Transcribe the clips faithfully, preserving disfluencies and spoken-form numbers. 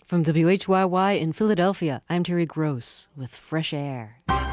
From W H Y Y in Philadelphia, I'm Terry Gross with Fresh Air.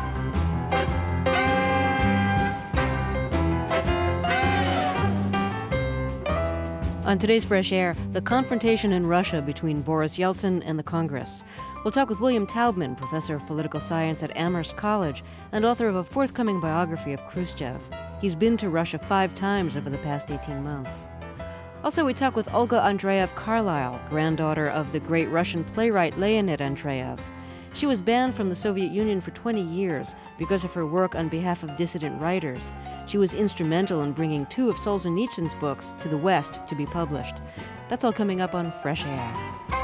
On today's Fresh Air, the confrontation in Russia between Boris Yeltsin and the Congress. We'll talk with William Taubman, professor of political science at Amherst College and author of a forthcoming biography of Khrushchev. He's been to Russia five times over the past eighteen months. Also, we talk with Olga Andreev-Carlyle, granddaughter of the great Russian playwright Leonid Andreev. She was banned from the Soviet Union for twenty years because of her work on behalf of dissident writers. She was instrumental in bringing two of Solzhenitsyn's books to the West to be published. That's all coming up on Fresh Air.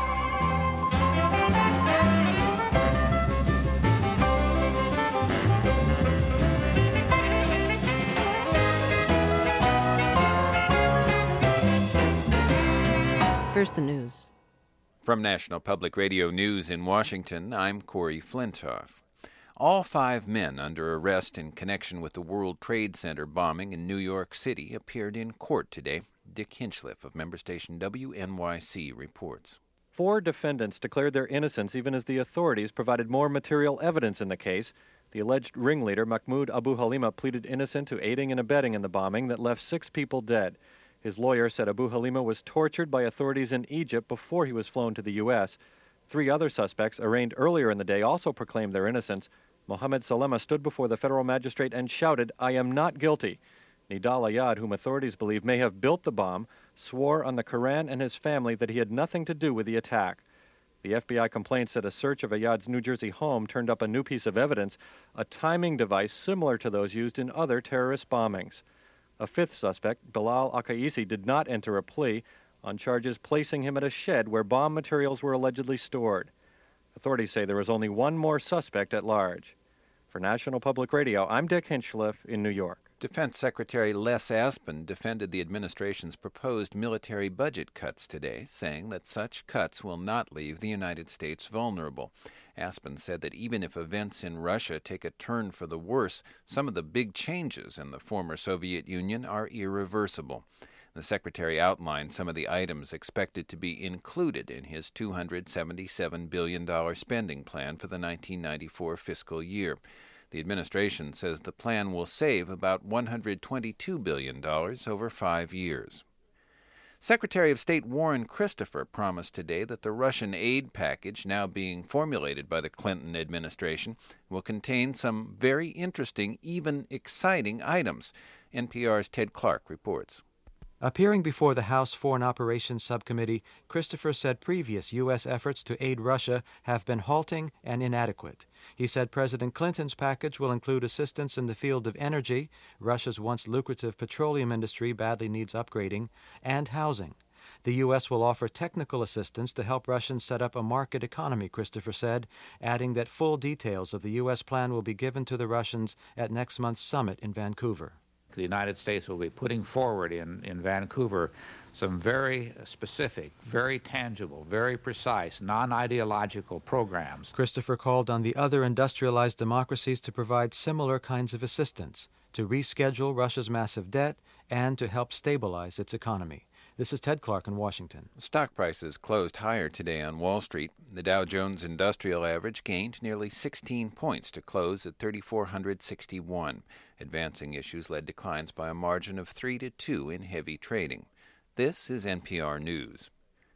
First, the news. From National Public Radio News in Washington, I'm Corey Flintoff. All five men under arrest in connection with the World Trade Center bombing in New York City appeared in court today. Dick Hinchliff of member station W N Y C reports. Four defendants declared their innocence even as the authorities provided more material evidence in the case. The alleged ringleader, Mahmoud Abu Halima, pleaded innocent to aiding and abetting in the bombing that left six people dead. His lawyer said Abu Halima was tortured by authorities in Egypt before he was flown to the U S. Three other suspects, arraigned earlier in the day, also proclaimed their innocence. Mohammed Salema stood before the federal magistrate and shouted, "I am not guilty." Nidal Ayad, whom authorities believe may have built the bomb, swore on the Quran and his family that he had nothing to do with the attack. The F B I complaint said a search of Ayad's New Jersey home turned up a new piece of evidence, a timing device similar to those used in other terrorist bombings. A fifth suspect, Bilal Akaisi, did not enter a plea on charges placing him at a shed where bomb materials were allegedly stored. Authorities say there is only one more suspect at large. For National Public Radio, I'm Dick Hinchliff in New York. Defense Secretary Les Aspin defended the administration's proposed military budget cuts today, saying that such cuts will not leave the United States vulnerable. Aspin said that even if events in Russia take a turn for the worse, some of the big changes in the former Soviet Union are irreversible. The Secretary outlined some of the items expected to be included in his two hundred seventy-seven billion dollars spending plan for the nineteen ninety-four fiscal year. The administration says the plan will save about one hundred twenty-two billion dollars over five years. Secretary of State Warren Christopher promised today that the Russian aid package now being formulated by the Clinton administration will contain some very interesting, even exciting items. N P R's Ted Clark reports. Appearing before the House Foreign Operations Subcommittee, Christopher said previous U S efforts to aid Russia have been halting and inadequate. He said President Clinton's package will include assistance in the field of energy, Russia's once lucrative petroleum industry badly needs upgrading, and housing. The U S will offer technical assistance to help Russians set up a market economy, Christopher said, adding that full details of the U S plan will be given to the Russians at next month's summit in Vancouver. The United States will be putting forward in, in Vancouver some very specific, very tangible, very precise, non-ideological programs. Christopher called on the other industrialized democracies to provide similar kinds of assistance, to reschedule Russia's massive debt, and to help stabilize its economy. This is Ted Clark in Washington. Stock prices closed higher today on Wall Street. The Dow Jones Industrial Average gained nearly sixteen points to close at three thousand four hundred sixty-one. Advancing issues led declines by a margin of three to two in heavy trading. This is N P R News.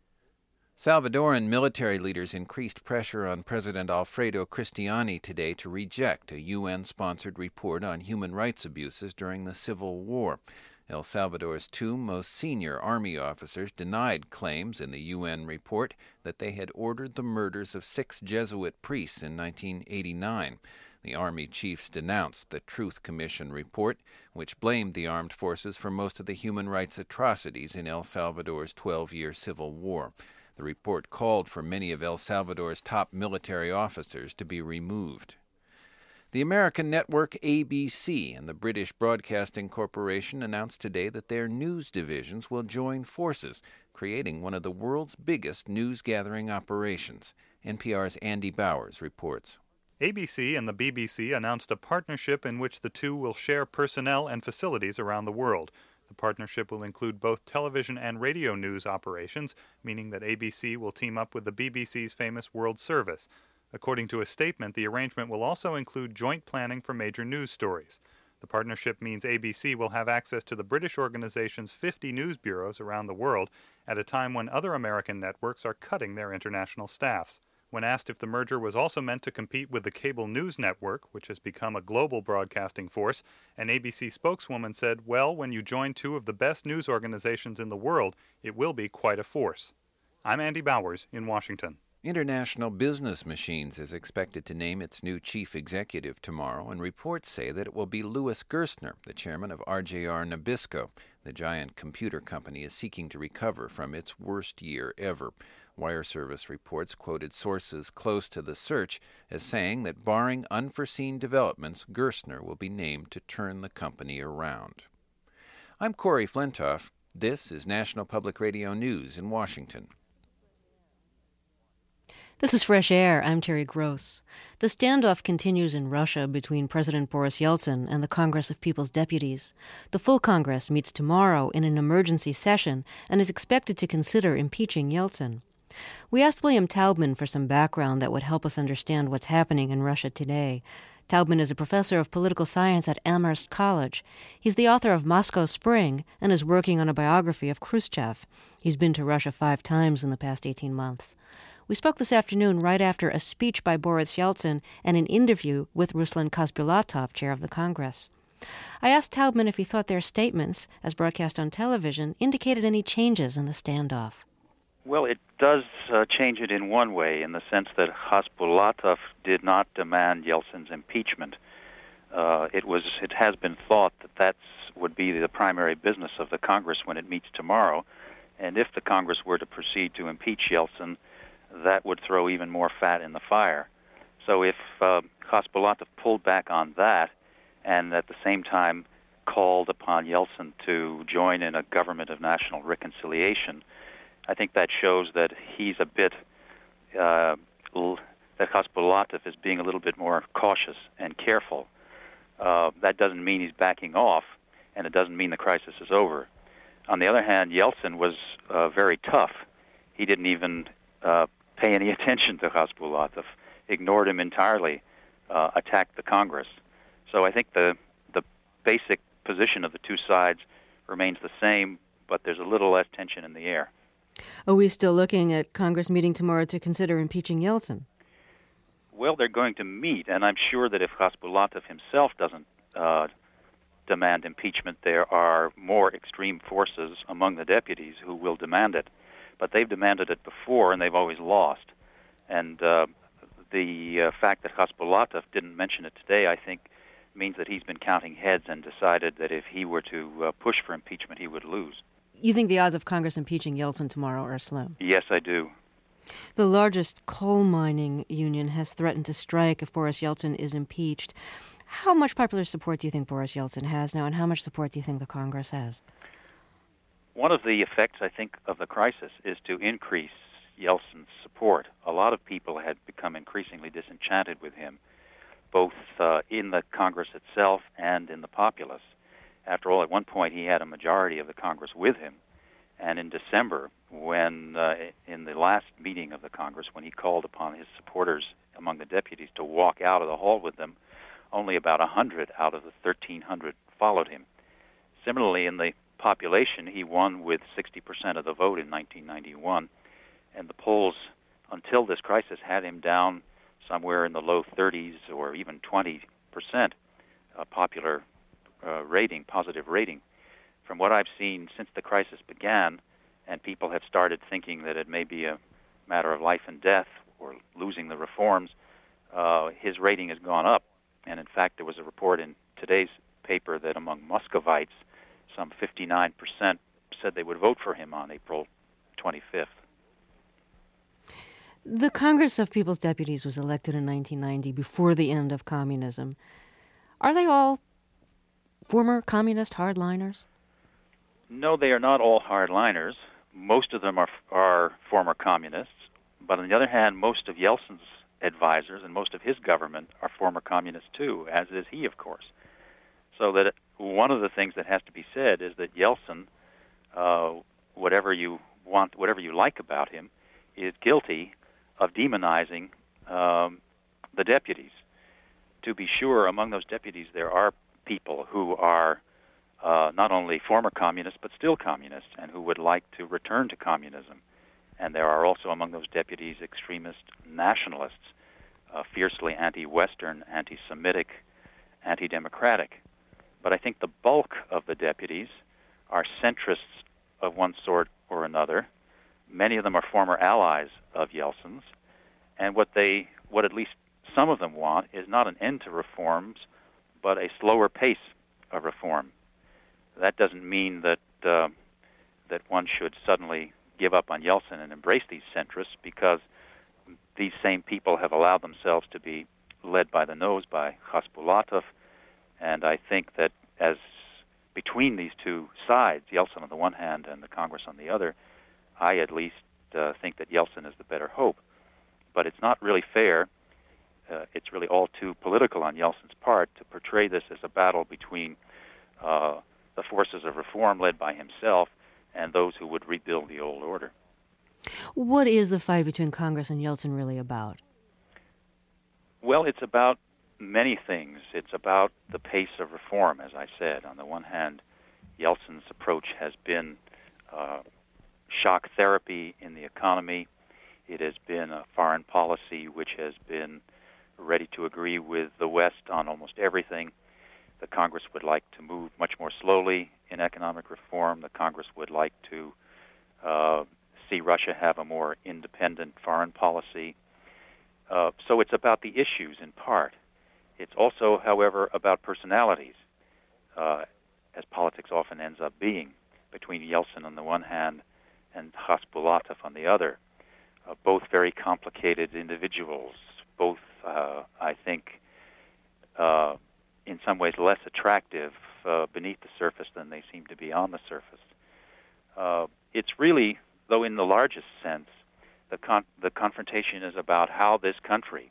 Salvadoran military leaders increased pressure on President Alfredo Cristiani today to reject a U N-sponsored report on human rights abuses during the Civil War. El Salvador's two most senior army officers denied claims in the U N report that they had ordered the murders of six Jesuit priests in nineteen eighty-nine. The army chiefs denounced the Truth Commission report, which blamed the armed forces for most of the human rights atrocities in El Salvador's twelve-year civil war. The report called for many of El Salvador's top military officers to be removed. The American network A B C and the British Broadcasting Corporation announced today that their news divisions will join forces, creating one of the world's biggest news-gathering operations. N P R's Andy Bowers reports. A B C and the B B C announced a partnership in which the two will share personnel and facilities around the world. The partnership will include both television and radio news operations, meaning that A B C will team up with the B B C's famous World Service. According to a statement, the arrangement will also include joint planning for major news stories. The partnership means A B C will have access to the British organization's fifty news bureaus around the world at a time when other American networks are cutting their international staffs. When asked if the merger was also meant to compete with the cable news network, which has become a global broadcasting force, an A B C spokeswoman said, well, when you join two of the best news organizations in the world, it will be quite a force. I'm Andy Bowers in Washington. International Business Machines is expected to name its new chief executive tomorrow, and reports say that it will be Louis Gerstner, the chairman of R J R Nabisco. The giant computer company is seeking to recover from its worst year ever. Wire Service reports quoted sources close to the search as saying that barring unforeseen developments, Gerstner will be named to turn the company around. I'm Corey Flintoff. This is National Public Radio News in Washington. This is Fresh Air. I'm Terry Gross. The standoff continues in Russia between President Boris Yeltsin and the Congress of People's Deputies. The full Congress meets tomorrow in an emergency session and is expected to consider impeaching Yeltsin. We asked William Taubman for some background that would help us understand what's happening in Russia today. Taubman is a professor of political science at Amherst College. He's the author of Moscow Spring and is working on a biography of Khrushchev. He's been to Russia five times in the past eighteen months. We spoke this afternoon right after a speech by Boris Yeltsin and an interview with Ruslan Khasbulatov, chair of the Congress. I asked Taubman if he thought their statements, as broadcast on television, indicated any changes in the standoff. Well, it does uh, change it in one way, in the sense that Khasbulatov did not demand Yeltsin's impeachment. Uh, it was, it has been thought that that would be the primary business of the Congress when it meets tomorrow, and if the Congress were to proceed to impeach Yeltsin, that would throw even more fat in the fire. So if uh, Khasbulatov pulled back on that, and at the same time called upon Yeltsin to join in a government of national reconciliation, I think that shows that he's a bit, uh, l- that Khasbulatov is being a little bit more cautious and careful. Uh, that doesn't mean he's backing off, and it doesn't mean the crisis is over. On the other hand, Yeltsin was uh, very tough. He didn't even uh, pay any attention to Khasbulatov, ignored him entirely, uh, attacked the Congress. So I think the the basic position of the two sides remains the same, but there's a little less tension in the air. Are we still looking at Congress meeting tomorrow to consider impeaching Yeltsin? Well, they're going to meet, and I'm sure that if Khasbulatov himself doesn't uh, demand impeachment, there are more extreme forces among the deputies who will demand it. But they've demanded it before, and they've always lost. And uh, the uh, fact that Khasbulatov didn't mention it today, I think, means that he's been counting heads and decided that if he were to uh, push for impeachment, he would lose. You think the odds of Congress impeaching Yeltsin tomorrow are slim? Yes, I do. The largest coal mining union has threatened to strike if Boris Yeltsin is impeached. How much popular support do you think Boris Yeltsin has now, and how much support do you think the Congress has? One of the effects, I think, of the crisis is to increase Yeltsin's support. A lot of people had become increasingly disenchanted with him, both uh, in the Congress itself and in the populace. After all, at one point he had a majority of the Congress with him. And in December, when uh, in the last meeting of the Congress, when he called upon his supporters among the deputies to walk out of the hall with them, only about one hundred out of the thirteen hundred followed him. Similarly, in the population, he won with sixty percent of the vote in nineteen ninety-one, and the polls, until this crisis, had him down somewhere in the low thirties or even twenty percent uh, popular Uh, rating, positive rating. From what I've seen since the crisis began, and people have started thinking that it may be a matter of life and death or losing the reforms, uh, his rating has gone up. And in fact, there was a report in today's paper that among Muscovites, some fifty-nine percent said they would vote for him on April twenty-fifth. The Congress of People's Deputies was elected in nineteen ninety, before the end of communism. Are they all former communist hardliners? No, they are not all hardliners. Most of them are are former communists. But on the other hand, most of Yeltsin's advisors and most of his government are former communists too, as is he, of course. So that one of the things that has to be said is that Yeltsin, uh, whatever you want, whatever you like about him, is guilty of demonizing um, the deputies. To be sure, among those deputies there are people who are uh, not only former communists but still communists and who would like to return to communism. And there are also among those deputies extremist nationalists, uh, fiercely anti-Western, anti-Semitic, anti-democratic. But I think the bulk of the deputies are centrists of one sort or another. Many of them are former allies of Yeltsin's, and what they, what at least some of them want, is not an end to reforms, but a slower pace of reform. That doesn't mean that uh, that one should suddenly give up on Yeltsin and embrace these centrists, because these same people have allowed themselves to be led by the nose by Khasbulatov, and I think that as between these two sides, Yeltsin on the one hand and the Congress on the other, I at least uh, think that Yeltsin is the better hope. But it's not really fair, uh, it's really all too political on Yeltsin's part to portray this as a battle between uh, the forces of reform led by himself and those who would rebuild the old order. What is the fight between Congress and Yeltsin really about? Well, it's about many things. It's about the pace of reform, as I said. On the one hand, Yeltsin's approach has been uh, shock therapy in the economy. It has been a foreign policy which has been ready to agree with the West on almost everything. The Congress would like to move much more slowly in economic reform. The Congress would like to uh, see Russia have a more independent foreign policy. Uh, so it's about the issues in part. It's also, however, about personalities, uh, as politics often ends up being, between Yeltsin on the one hand and Khasbulatov on the other. Uh, both very complicated individuals, both, uh, I think, uh, in some ways less attractive uh, beneath the surface than they seem to be on the surface. Uh, it's really, though in the largest sense, the, con- the confrontation is about how this country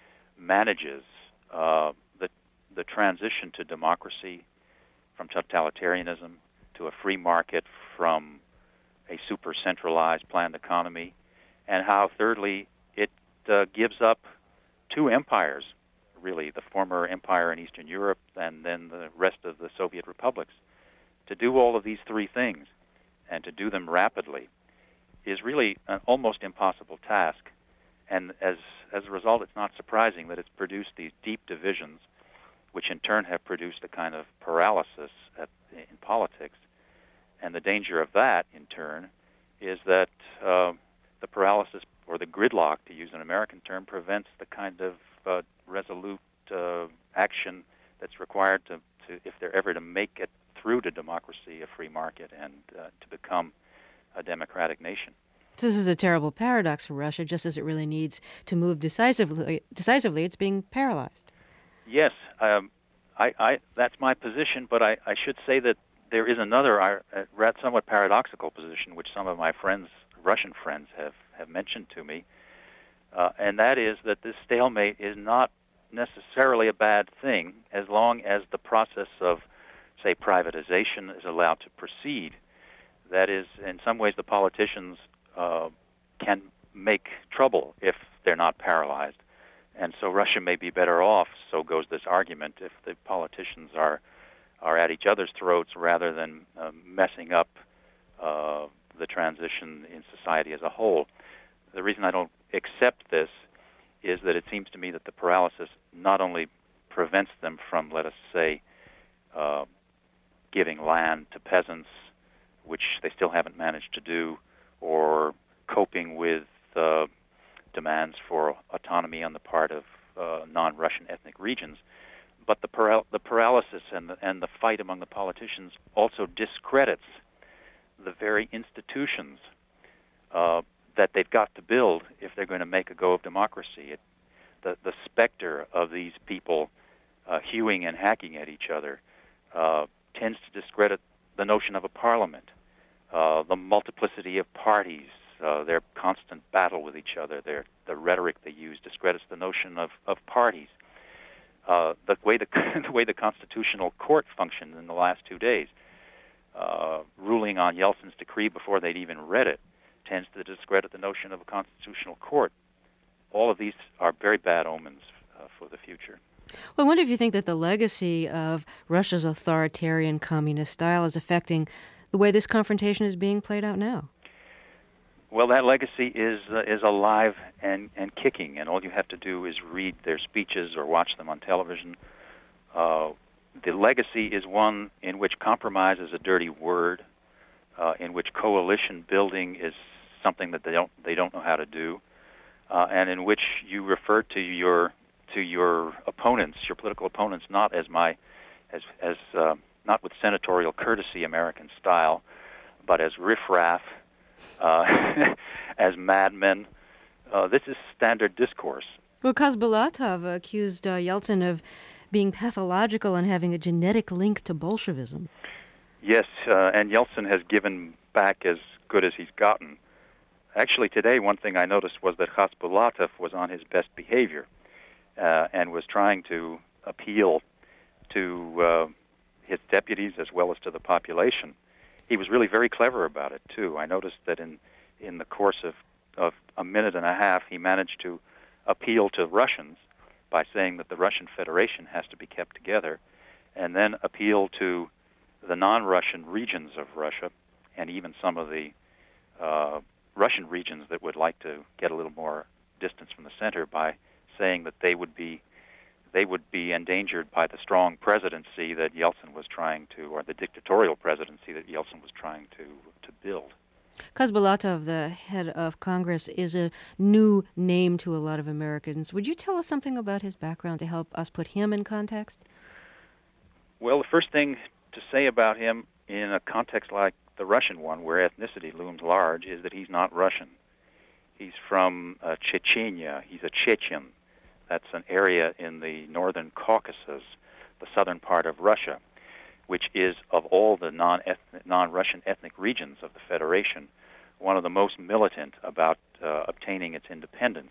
manages uh, the, the transition to democracy, from totalitarianism to a free market, from a super-centralized planned economy, and how, thirdly, it uh, gives up two empires, really, the former empire in Eastern Europe and then the rest of the Soviet republics. To do all of these three things and to do them rapidly is really an almost impossible task. And as, as a result, it's not surprising that it's produced these deep divisions, which in turn have produced a kind of paralysis at, in politics. And the danger of that, in turn, is that uh, the paralysis, or the gridlock, to use an American term, prevents the kind of uh, resolute uh, action that's required to, to, if they're ever to make it through to democracy, a free market, and uh, to become a democratic nation. So this is a terrible paradox for Russia. Just as it really needs to move decisively, decisively it's being paralyzed. Yes, um, I, I, that's my position, but I, I should say that there is another uh, somewhat paradoxical position which some of my friends, Russian friends, have, have mentioned to me, uh, and that is that this stalemate is not necessarily a bad thing as long as the process of, say, privatization is allowed to proceed. That is, in some ways, the politicians uh, can make trouble if they're not paralyzed. And so Russia may be better off, so goes this argument, if the politicians are are at each other's throats rather than uh, messing up uh, the transition in society as a whole. The reason I don't accept this is that it seems to me that the paralysis not only prevents them from, let us say, uh, giving land to peasants, which they still haven't managed to do, or coping with uh, demands for autonomy on the part of uh, non-Russian ethnic regions, but the, paral- the paralysis and the, and the fight among the politicians also discredits the very institutions uh, that they've got to build if they're going to make a go of democracy. It, the, the specter of these people uh, hewing and hacking at each other uh, tends to discredit the notion of a parliament, uh, the multiplicity of parties, uh, their constant battle with each other, their, the rhetoric they use discredits the notion of, of parties. uh, the way the, the way the Constitutional Court functioned in the last two days, uh, ruling on Yeltsin's decree before they'd even read it, tends to discredit the notion of a constitutional court. All of these are very bad omens uh, for the future. Well, I wonder if you think that the legacy of Russia's authoritarian communist style is affecting the way this confrontation is being played out now. Well, that legacy is uh, is alive and, and kicking, and all you have to do is read their speeches or watch them on television. Uh, the legacy is one in which compromise is a dirty word, uh, in which coalition building is something that they don't they don't know how to do, uh, and in which you refer to your to your opponents, your political opponents, not as my as as uh, not with senatorial courtesy, American style, but as riffraff. Uh, as madmen. Uh, this is standard discourse. Well, Khasbulatov accused uh, Yeltsin of being pathological and having a genetic link to Bolshevism. Yes, uh, and Yeltsin has given back as good as he's gotten. Actually, today, one thing I noticed was that Khasbulatov was on his best behavior uh, and was trying to appeal to uh, his deputies as well as to the population. He was really very clever about it, too. I noticed that in, in the course of, of a minute and a half, he managed to appeal to Russians by saying that the Russian Federation has to be kept together, and then appeal to the non-Russian regions of Russia, and even some of the uh, Russian regions that would like to get a little more distance from the center by saying that they would be they would be endangered by the strong presidency that Yeltsin was trying to, or the dictatorial presidency that Yeltsin was trying to, to build. Khasbulatov, the head of Congress, is a new name to a lot of Americans. Would you tell us something about his background to help us put him in context? Well, the first thing to say about him in a context like the Russian one, where ethnicity looms large, is that he's not Russian. He's from uh, Chechnya. He's a Chechen. That's an area in the northern Caucasus, the southern part of Russia, which is, of all the non-ethnic, non-Russian ethnic regions of the Federation, one of the most militant about uh, obtaining its independence.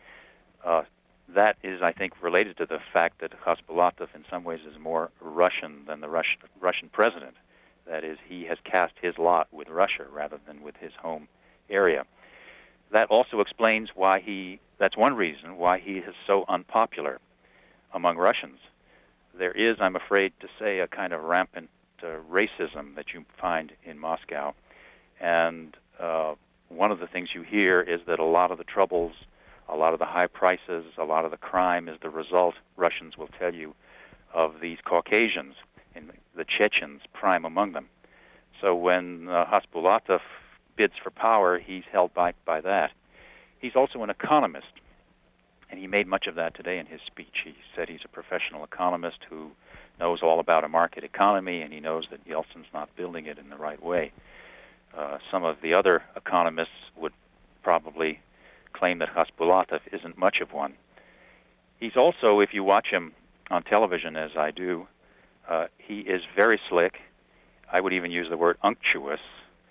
Uh, that is, I think, related to the fact that Khasbulatov in some ways is more Russian than the Russian, Russian president. That is, he has cast his lot with Russia rather than with his home area. That also explains why he, that's one reason why he is so unpopular among Russians. There is, I'm afraid to say, a kind of rampant uh, racism that you find in Moscow. And uh, one of the things you hear is that a lot of the troubles, a lot of the high prices, a lot of the crime is the result, Russians will tell you, of these Caucasians, and the Chechens prime among them. So when uh, Khasbulatov bids for power, he's held back by that. He's also an economist, and he made much of that today in his speech. He said he's a professional economist who knows all about a market economy, and he knows that Yeltsin's not building it in the right way. Uh, some of the other economists would probably claim that Khasbulatov isn't much of one. He's also, if you watch him on television, as I do, uh, he is very slick. I would even use the word unctuous.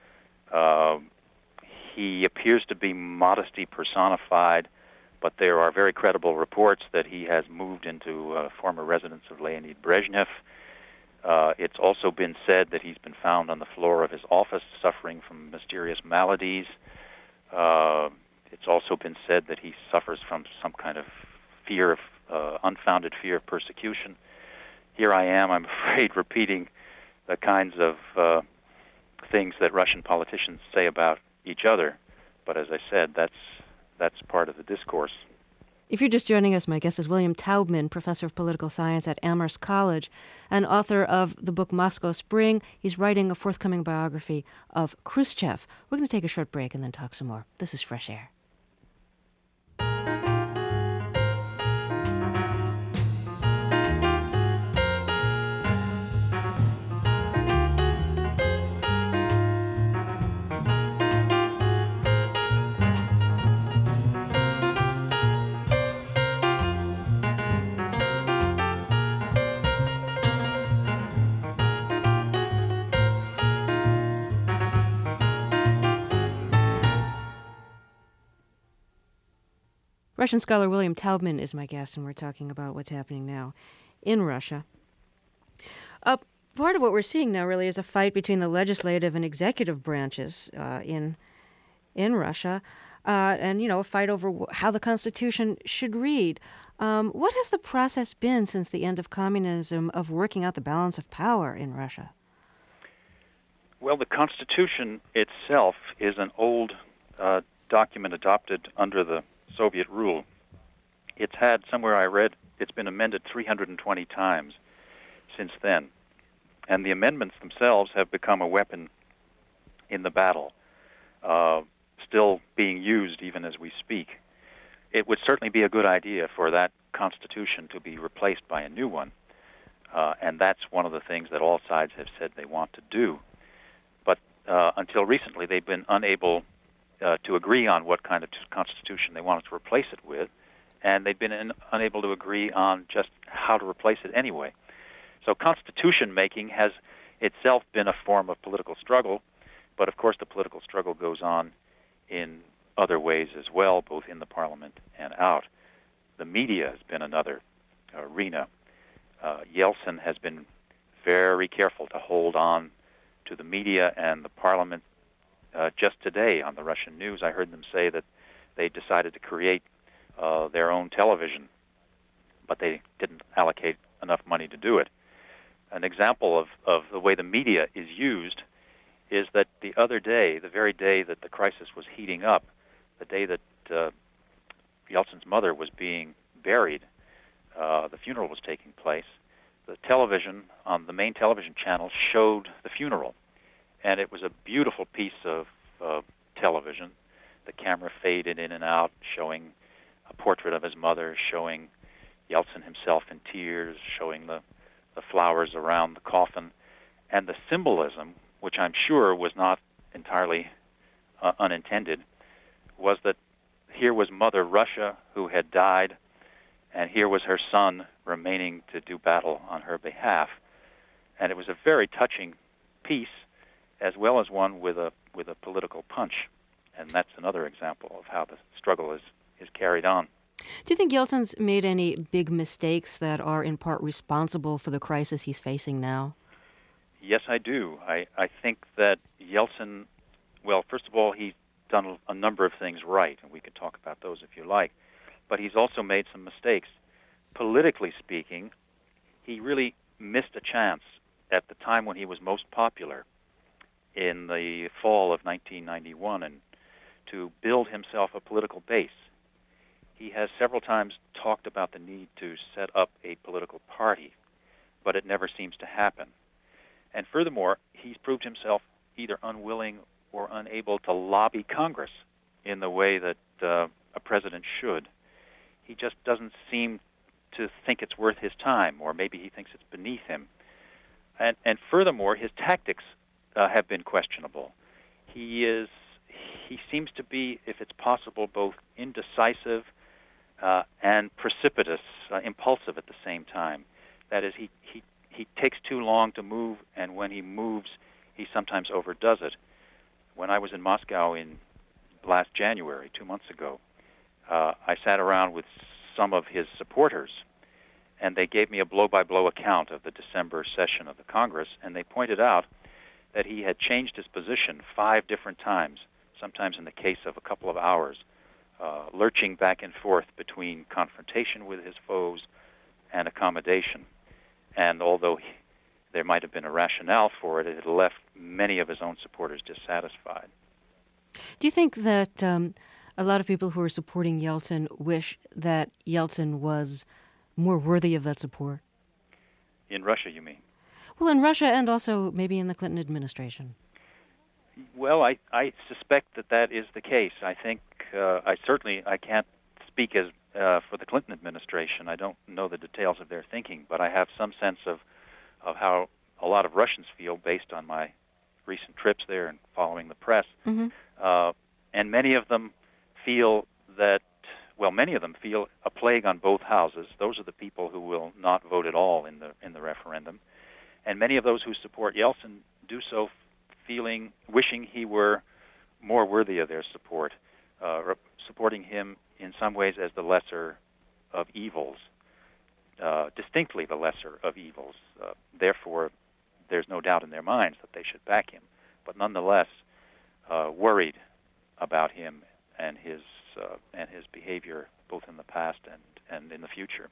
Uh, he appears to be modesty personified, but there are very credible reports that he has moved into a former residence of Leonid Brezhnev. Uh, it's also been said that he's been found on the floor of his office suffering from mysterious maladies. Uh, it's also been said that he suffers from some kind of fear of, uh, unfounded fear of persecution. Here I am, I'm afraid, repeating the kinds of uh, things that Russian politicians say about each other. But as I said, that's that's part of the discourse. If you're just joining us, my guest is William Taubman, professor of political science at Amherst College and author of the book Moscow Spring. He's writing a forthcoming biography of Khrushchev. We're going to take a short break and then talk some more. This is Fresh Air. Russian scholar William Taubman is my guest, and we're talking about what's happening now in Russia. Uh, part of what we're seeing now really is a fight between the legislative and executive branches uh, in in Russia, uh, and, you know, a fight over w- how the Constitution should read. Um, what has the process been since the end of communism of working out the balance of power in Russia? Well, the Constitution itself is an old uh, document adopted under the Soviet rule. It's had, somewhere I read, it's been amended three hundred twenty times since then. And the amendments themselves have become a weapon in the battle, uh, still being used even as we speak. It would certainly be a good idea for that Constitution to be replaced by a new one. Uh, and that's one of the things that all sides have said they want to do. But uh, until recently, they've been unable uh, to agree on what kind of t- Constitution they wanted to replace it with, and they've been in, unable to agree on just how to replace it anyway. So Constitution making has itself been a form of political struggle, but of course the political struggle goes on in other ways as well, both in the parliament and out. The media has been another arena. Uh, Yeltsin has been very careful to hold on to the media and the parliament. Uh, just today on the Russian news, I heard them say that they decided to create uh, their own television, but they didn't allocate enough money to do it. An example of, of the way the media is used is that the other day, the very day that the crisis was heating up, the day that uh, Yeltsin's mother was being buried, uh, the funeral was taking place, the television, on the main television channel, showed the funeral. And it was a beautiful piece of uh, television. The camera faded in and out, showing a portrait of his mother, showing Yeltsin himself in tears, showing the, the flowers around the coffin. And the symbolism, which I'm sure was not entirely uh, unintended, was that here was Mother Russia, who had died, and here was her son remaining to do battle on her behalf. And it was a very touching piece, as well as one with a with a political punch. And that's another example of how the struggle is, is carried on. Do you think Yeltsin's made any big mistakes that are in part responsible for the crisis he's facing now? Yes, I do. I, I think that Yeltsin, well, first of all, he's done a number of things right, and we could talk about those if you like, but he's also made some mistakes. Politically speaking, he really missed a chance at the time when he was most popular in the fall of nineteen ninety-one and to build himself a political base. He has several times talked about the need to set up a political party, but it never seems to happen. And furthermore, he's proved himself either unwilling or unable to lobby Congress in the way that uh, a president should. He just doesn't seem to think it's worth his time, or maybe he thinks it's beneath him. And, and furthermore, his tactics uh, have been questionable. He is, he seems to be, if it's possible, both indecisive uh, and precipitous, uh, impulsive at the same time. That is, he, he, he takes too long to move, and when he moves, he sometimes overdoes it. When I was in Moscow in last January, two months ago, uh, I sat around with some of his supporters, and they gave me a blow-by-blow account of the December session of the Congress, and they pointed out that he had changed his position five different times, sometimes in the case of a couple of hours, uh, lurching back and forth between confrontation with his foes and accommodation. And although he, there might have been a rationale for it, it had left many of his own supporters dissatisfied. Do you think that um, a lot of people who are supporting Yeltsin wish that Yeltsin was more worthy of that support? In Russia, you mean? Well, in Russia and also maybe in the Clinton administration. Well, I, I suspect that that is the case. I think, uh, I certainly, I can't speak as uh, for the Clinton administration. I don't know the details of their thinking, but I have some sense of, of how a lot of Russians feel based on my recent trips there and following the press. Mm-hmm. Uh, and many of them feel that, well, many of them feel a plague on both houses. Those are the people who will not vote at all in the in the referendum. And many of those who support Yeltsin do so feeling, wishing he were more worthy of their support. Uh, re- supporting him in some ways as the lesser of evils, uh, distinctly the lesser of evils. Uh, therefore, there's no doubt in their minds that they should back him, but nonetheless uh, worried about him and his uh, and his behavior both in the past and, and in the future.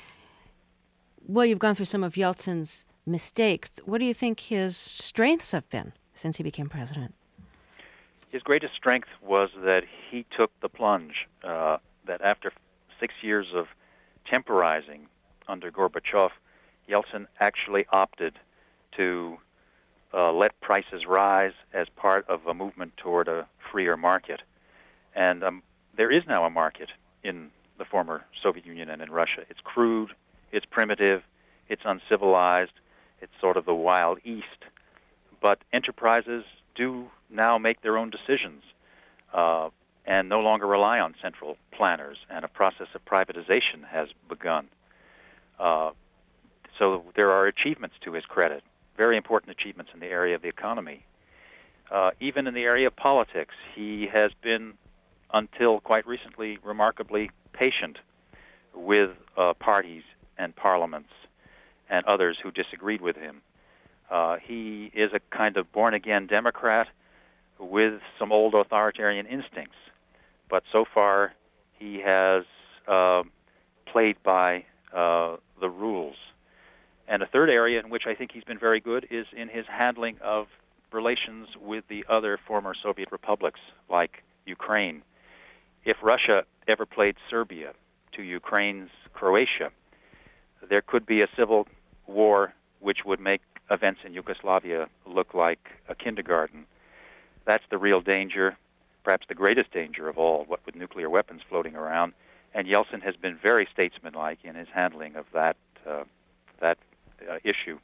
Well, you've gone through some of Yeltsin's mistakes. What do you think his strengths have been since he became president? His greatest strength was that he took the plunge, uh, that after six years of temporizing under Gorbachev, Yeltsin actually opted to uh, let prices rise as part of a movement toward a freer market. And um, there is now a market in the former Soviet Union and in Russia. It's crude, it's primitive, it's uncivilized, it's sort of the Wild East. But enterprises do now make their own decisions uh, and no longer rely on central planners, and a process of privatization has begun. Uh, so there are achievements to his credit, very important achievements in the area of the economy. Uh, even in the area of politics, he has been, until quite recently, remarkably patient with uh, parties and parliaments and others who disagreed with him. Uh, he is a kind of born-again Democrat with some old authoritarian instincts, but so far he has uh, played by uh, the rules. And a third area in which I think he's been very good is in his handling of relations with the other former Soviet republics, like Ukraine. If Russia ever played Serbia to Ukraine's Croatia, there could be a civil war which would make events in Yugoslavia look like a kindergarten. That's the real danger, perhaps the greatest danger of all, what with nuclear weapons floating around. And Yeltsin has been very statesmanlike in his handling of that uh, that uh, issue.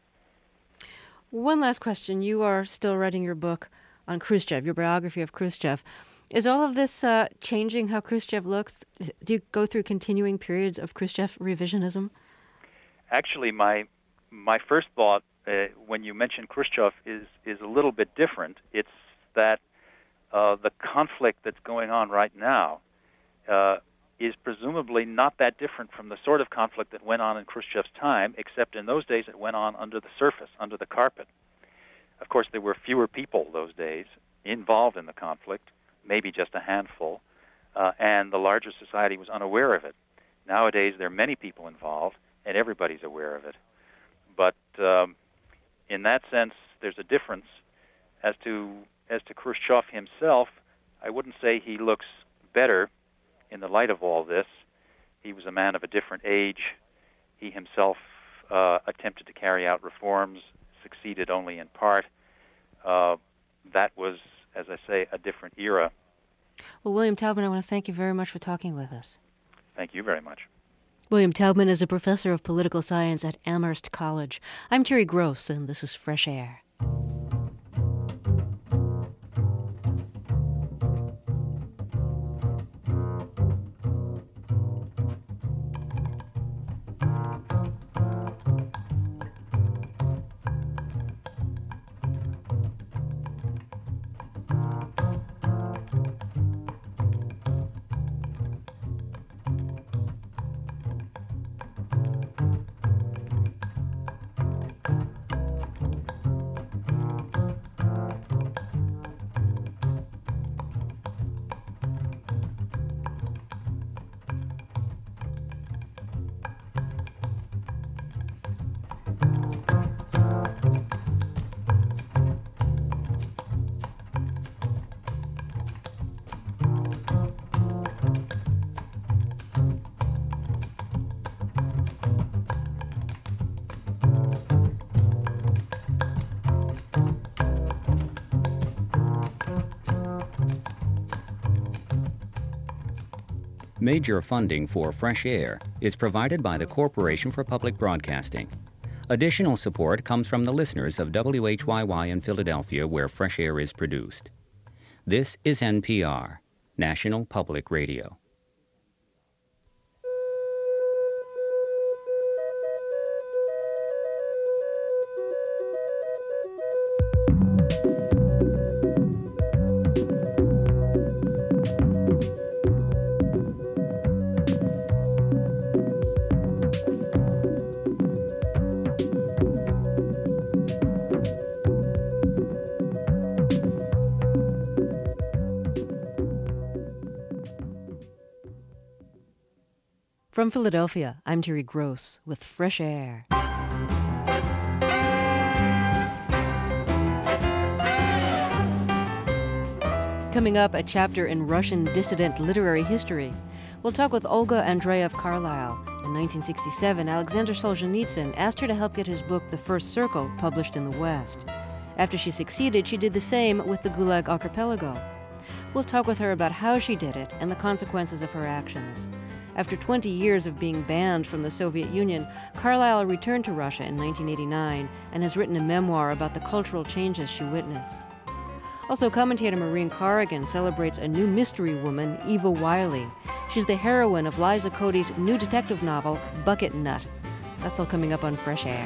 One last question. You are still writing your book on Khrushchev, your biography of Khrushchev. Is all of this uh, changing how Khrushchev looks? Do you go through continuing periods of Khrushchev revisionism? Actually, my my first thought uh, when you mention Khrushchev is, is a little bit different. It's that uh, the conflict that's going on right now uh, is presumably not that different from the sort of conflict that went on in Khrushchev's time, except in those days it went on under the surface, under the carpet. Of course, there were fewer people those days involved in the conflict, maybe just a handful, uh, and the larger society was unaware of it. Nowadays, there are many people involved, and everybody's aware of it. But um, in that sense, there's a difference. As to as to Khrushchev himself, I wouldn't say he looks better in the light of all this. He was a man of a different age. He himself uh, attempted to carry out reforms, succeeded only in part. Uh, that was, as I say, a different era. Well, William Taubman, I want to thank you very much for talking with us. Thank you very much. William Taubman is a professor of political science at Amherst College. I'm Terry Gross, and this is Fresh Air. Major funding for Fresh Air is provided by the Corporation for Public Broadcasting. Additional support comes from the listeners of W H Y Y in Philadelphia, where Fresh Air is produced. This is N P R, National Public Radio. From Philadelphia, I'm Terry Gross with Fresh Air. Coming up, a chapter in Russian dissident literary history. We'll talk with Olga Andreev-Carlyle. In nineteen sixty-seven, Alexander Solzhenitsyn asked her to help get his book The First Circle published in the West. After she succeeded, she did the same with the Gulag Archipelago. We'll talk with her about how she did it and the consequences of her actions. After twenty years of being banned from the Soviet Union, Carlyle returned to Russia in nineteen eighty-nine and has written a memoir about the cultural changes she witnessed. Also, commentator Maureen Corrigan celebrates a new mystery woman, Eva Wiley. She's the heroine of Liza Cody's new detective novel, Bucket Nut. That's all coming up on Fresh Air.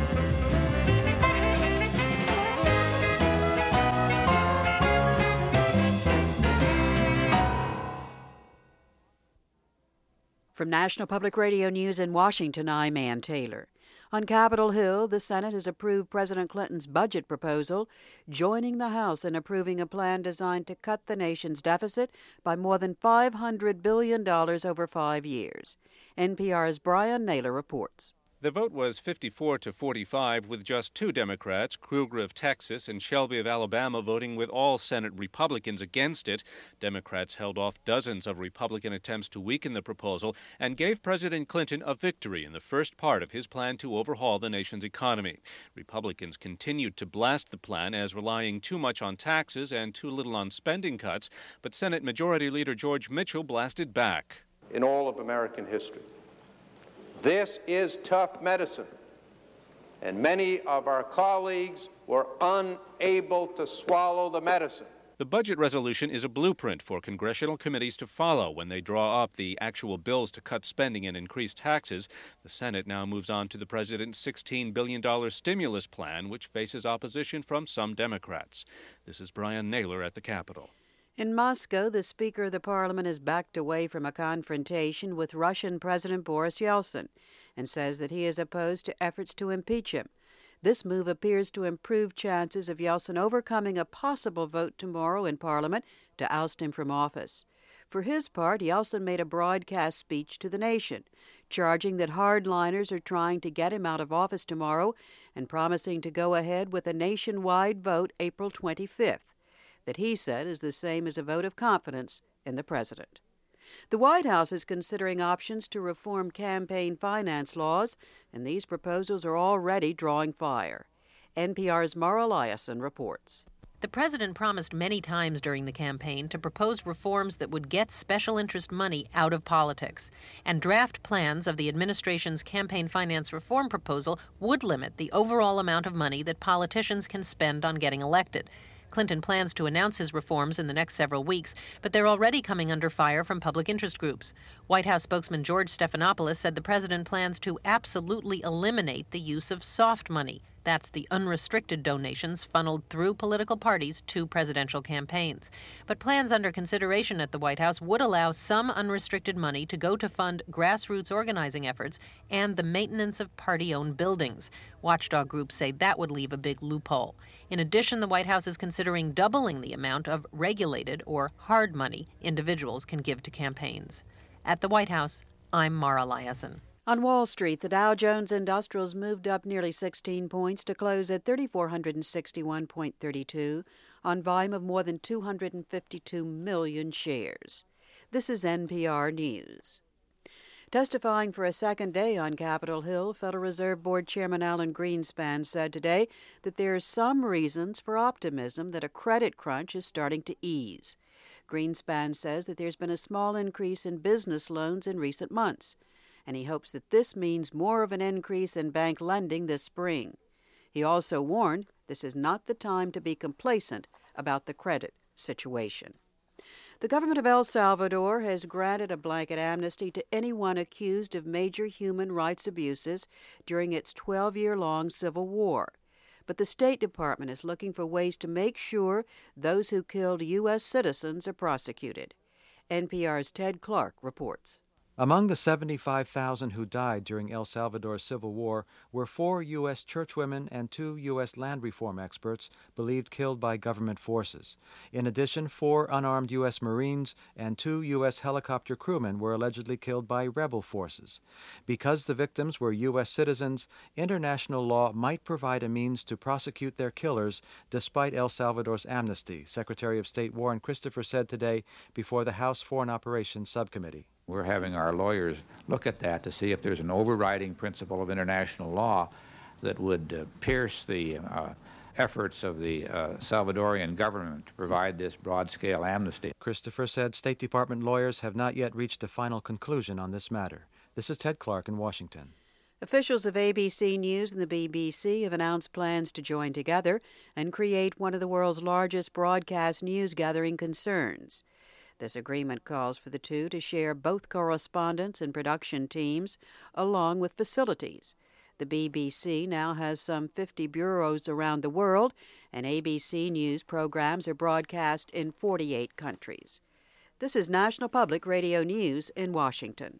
From National Public Radio News in Washington, I'm Ann Taylor. On Capitol Hill, the Senate has approved President Clinton's budget proposal, joining the House in approving a plan designed to cut the nation's deficit by more than five hundred billion dollars over five years. N P R's Brian Naylor reports. The vote was fifty-four to forty-five, with just two Democrats, Kruger of Texas and Shelby of Alabama, voting with all Senate Republicans against it. Democrats held off dozens of Republican attempts to weaken the proposal and gave President Clinton a victory in the first part of his plan to overhaul the nation's economy. Republicans continued to blast the plan as relying too much on taxes and too little on spending cuts, but Senate Majority Leader George Mitchell blasted back. In all of American history, this is tough medicine, and many of our colleagues were unable to swallow the medicine. The budget resolution is a blueprint for congressional committees to follow when they draw up the actual bills to cut spending and increase taxes. The Senate now moves on to the president's sixteen billion dollars stimulus plan, which faces opposition from some Democrats. This is Brian Naylor at the Capitol. In Moscow, the Speaker of the Parliament has backed away from a confrontation with Russian President Boris Yeltsin and says that he is opposed to efforts to impeach him. This move appears to improve chances of Yeltsin overcoming a possible vote tomorrow in Parliament to oust him from office. For his part, Yeltsin made a broadcast speech to the nation, charging that hardliners are trying to get him out of office tomorrow and promising to go ahead with a nationwide vote April twenty-fifth. That he said is the same as a vote of confidence in the president. The White House is considering options to reform campaign finance laws, and these proposals are already drawing fire. N P R's Mara Liasson reports. The president promised many times during the campaign to propose reforms that would get special interest money out of politics, and draft plans of the administration's campaign finance reform proposal would limit the overall amount of money that politicians can spend on getting elected. Clinton plans to announce his reforms in the next several weeks, but they're already coming under fire from public interest groups. White House spokesman George Stephanopoulos said the president plans to absolutely eliminate the use of soft money. That's the unrestricted donations funneled through political parties to presidential campaigns. But plans under consideration at the White House would allow some unrestricted money to go to fund grassroots organizing efforts and the maintenance of party-owned buildings. Watchdog groups say that would leave a big loophole. In addition, the White House is considering doubling the amount of regulated or hard money individuals can give to campaigns. At the White House, I'm Mara Liasson. On Wall Street, the Dow Jones Industrials moved up nearly sixteen points to close at three thousand four hundred sixty-one point three two on volume of more than two hundred fifty-two million shares. This is N P R News. Testifying for a second day on Capitol Hill, Federal Reserve Board Chairman Alan Greenspan said today that there are some reasons for optimism that a credit crunch is starting to ease. Greenspan says that there's been a small increase in business loans in recent months, and he hopes that this means more of an increase in bank lending this spring. He also warned this is not the time to be complacent about the credit situation. The government of El Salvador has granted a blanket amnesty to anyone accused of major human rights abuses during its twelve-year-long civil war. But the State Department is looking for ways to make sure those who killed U S citizens are prosecuted. N P R's Ted Clark reports. Among the seventy-five thousand who died during El Salvador's civil war were four U S churchwomen and two U S land reform experts believed killed by government forces. In addition, four unarmed U S Marines and two U S helicopter crewmen were allegedly killed by rebel forces. Because the victims were U S citizens, international law might provide a means to prosecute their killers despite El Salvador's amnesty, Secretary of State Warren Christopher said today before the House Foreign Operations Subcommittee. We're having our lawyers look at that to see if there's an overriding principle of international law that would uh, pierce the uh, efforts of the uh, Salvadorian government to provide this broad-scale amnesty. Christopher said State Department lawyers have not yet reached a final conclusion on this matter. This is Ted Clark in Washington. Officials of A B C News and the B B C have announced plans to join together and create one of the world's largest broadcast news gathering concerns. This agreement calls for the two to share both correspondence and production teams, along with facilities. The B B C now has some fifty bureaus around the world, and A B C News programs are broadcast in forty-eight countries. This is National Public Radio News in Washington.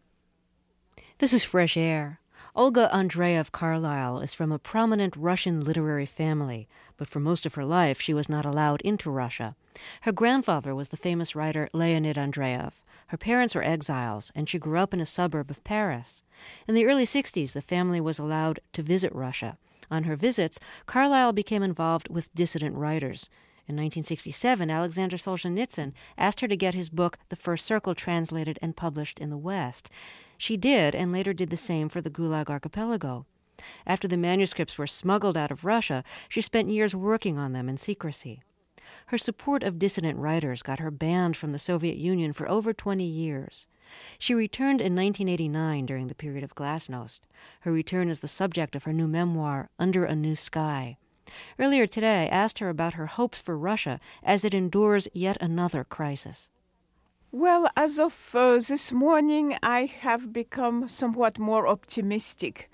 This is Fresh Air. Olga Andreev-Carlyle is from a prominent Russian literary family, but for most of her life she was not allowed into Russia. Her grandfather was the famous writer Leonid Andreev. Her parents were exiles, and she grew up in a suburb of Paris. In the early sixties, the family was allowed to visit Russia. On her visits, Carlyle became involved with dissident writers. In nineteen sixty-seven, Alexander Solzhenitsyn asked her to get his book The First Circle translated and published in the West. She did, and later did the same for the Gulag Archipelago. After the manuscripts were smuggled out of Russia, she spent years working on them in secrecy. Her support of dissident writers got her banned from the Soviet Union for over twenty years. She returned in nineteen eighty-nine during the period of Glasnost. Her return is the subject of her new memoir, Under a New Sky. Earlier today, I asked her about her hopes for Russia as it endures yet another crisis. Well, as of uh, this morning, I have become somewhat more optimistic.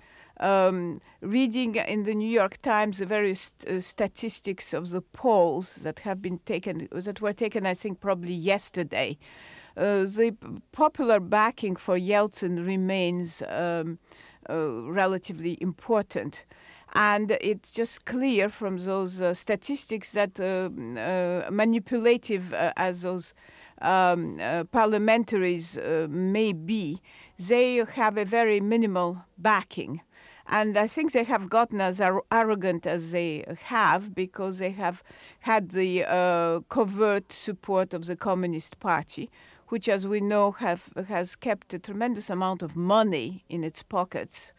Um, reading in the New York Times the various uh, statistics of the polls that have been taken, that were taken, I think, probably yesterday, uh, the p- popular backing for Yeltsin remains um, uh, relatively important. And it's just clear from those uh, statistics that uh, uh, manipulative uh, as those um, uh, parliamentaries uh, may be, they have a very minimal backing. And I think they have gotten as ar- arrogant as they have because they have had the uh, covert support of the Communist Party, which, as we know, have has kept a tremendous amount of money in its pockets.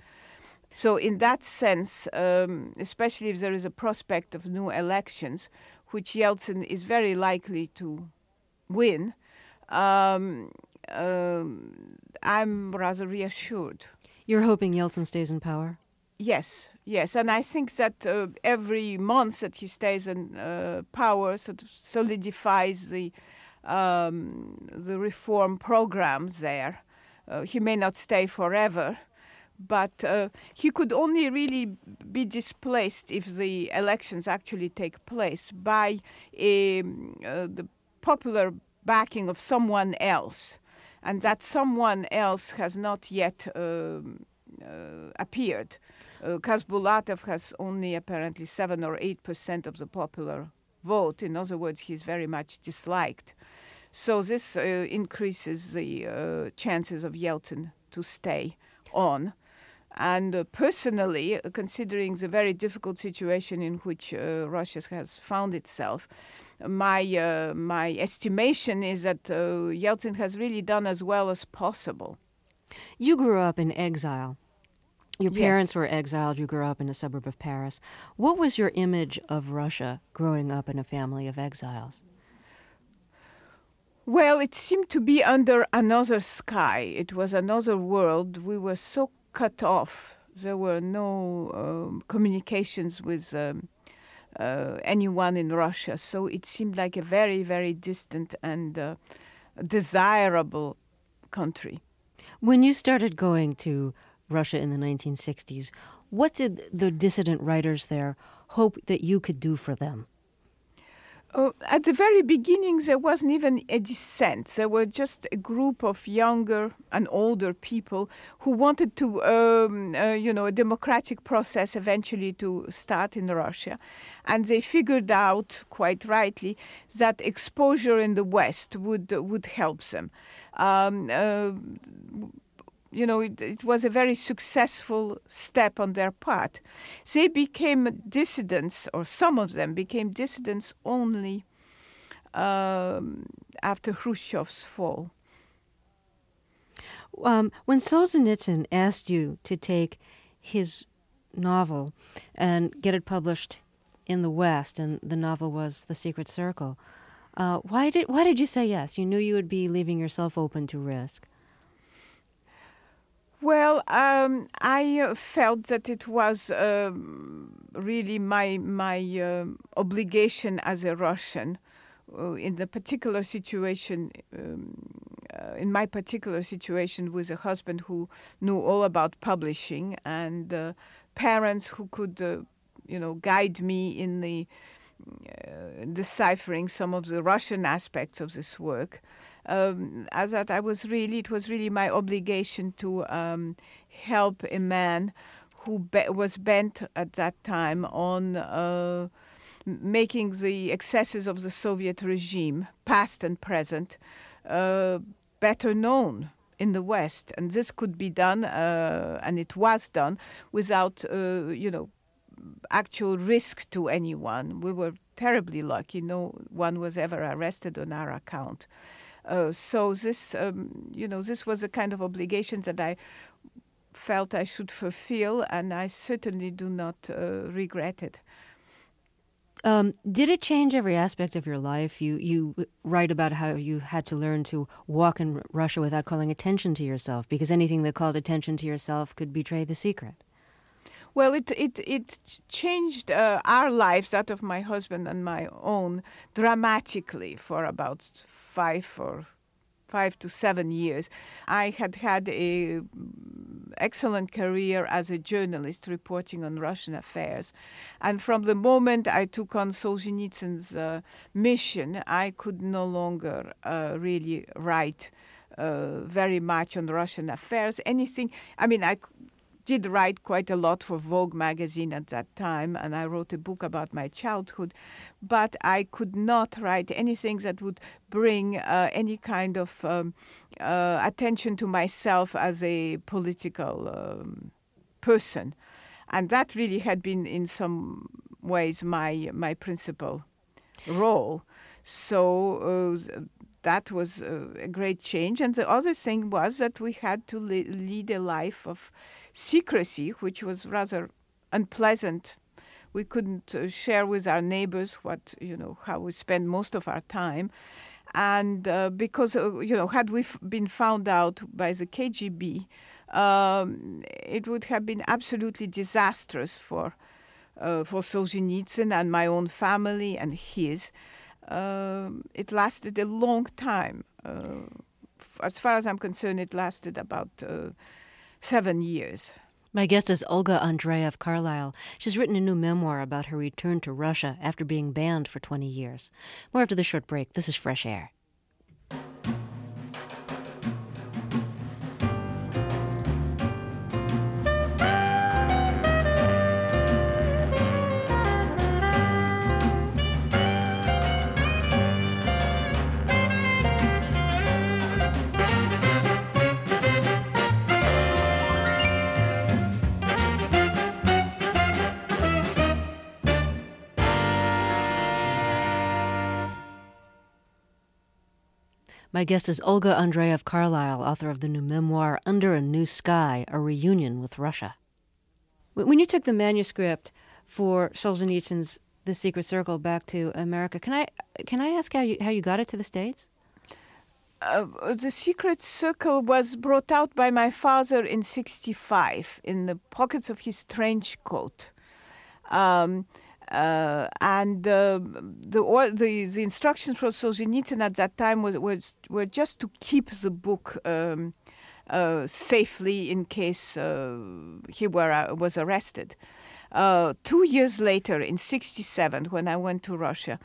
So in that sense, um, especially if there is a prospect of new elections, which Yeltsin is very likely to win, um, um, I'm rather reassured. You're hoping Yeltsin stays in power? Yes, yes. And I think that uh, every month that he stays in uh, power sort of solidifies the, um, the reform programs there. Uh, he may not stay forever. But uh, he could only really be displaced if the elections actually take place by a, uh, the popular backing of someone else. And that someone else has not yet uh, uh, appeared. Uh, Khasbulatov has only apparently seven or eight percent of the popular vote. In other words, he's very much disliked. So this uh, increases the uh, chances of Yeltsin to stay on. And uh, personally, uh, considering the very difficult situation in which uh, Russia has found itself, my uh, my estimation is that uh, Yeltsin has really done as well as possible. You grew up in exile. Your Yes. parents were exiled. You grew up in a suburb of Paris. What was your image of Russia growing up in a family of exiles? Well, it seemed to be under another sky. It was another world. We were so cut off. There were no um, communications with um, uh, anyone in Russia. So it seemed like a very, very distant and uh, desirable country. When you started going to Russia in the nineteen sixties, what did the dissident writers there hope that you could do for them? Oh, at the very beginning, there wasn't even a dissent. There were just a group of younger and older people who wanted to, um, uh, you know, a democratic process eventually to start in Russia. And they figured out, quite rightly, that exposure in the West would, uh, would help them. Um, uh, You know, it, it was a very successful step on their part. They became dissidents, or some of them became dissidents only um, after Khrushchev's fall. Um, when Solzhenitsyn asked you to take his novel and get it published in the West, and the novel was The Secret Circle, uh, why did why did you say yes? You knew you would be leaving yourself open to risk. Well, um, I uh, felt that it was um, really my my um, obligation as a Russian uh, in the particular situation, um, uh, in my particular situation with a husband who knew all about publishing and uh, parents who could, uh, you know, guide me in the uh, deciphering some of the Russian aspects of this work. Um, as that I was really, it was really my obligation to um, help a man who be- was bent at that time on uh, making the excesses of the Soviet regime, past and present, uh, better known in the West. And this could be done, uh, and it was done, without, uh, you know, actual risk to anyone. We were terribly lucky. No one was ever arrested on our account. Uh, so this, um, you know, this was a kind of obligation that I felt I should fulfill, and I certainly do not uh, regret it. Um, did it change every aspect of your life? You you write about how you had to learn to walk in Russia without calling attention to yourself, because anything that called attention to yourself could betray the secret. Well, it it it changed uh, our lives, that of my husband and my own, dramatically for about five or five to seven years. I had had a excellent career as a journalist reporting on Russian affairs, and from the moment I took on Solzhenitsyn's uh, mission, I could no longer uh, really write uh, very much on Russian affairs. Anything, I mean, I did write quite a lot for Vogue magazine at that time, and I wrote a book about my childhood, but I could not write anything that would bring uh, any kind of um, uh, attention to myself as a political um, person. And that really had been in some ways my my principal role. So uh, that was uh, a great change. And the other thing was that we had to le- lead a life of secrecy, which was rather unpleasant. We couldn't uh, share with our neighbors what, you know, how we spend most of our time. And uh, because, uh, you know, had we f- been found out by the K G B, um, it would have been absolutely disastrous for, uh, for Solzhenitsyn and my own family and his. Uh, it lasted a long time. Uh, f- as far as I'm concerned, it lasted about uh, seven years. My guest is Olga Andreev Carlyle. She's written a new memoir about her return to Russia after being banned for twenty years. More after this short break. This is Fresh Air. My guest is Olga Andreev Carlyle, author of the new memoir, Under a New Sky, A Reunion with Russia. When you took the manuscript for Solzhenitsyn's The Secret Circle back to America, can I can I ask how you how you got it to the States? Uh, the Secret Circle was brought out by my father in sixty-five in the pockets of his trench coat. Um, Uh, and uh, the, the the instructions for Solzhenitsyn at that time was, was were just to keep the book um, uh, safely in case uh, he were uh, was arrested. Uh, two years later, in sixty-seven, when I went to Russia,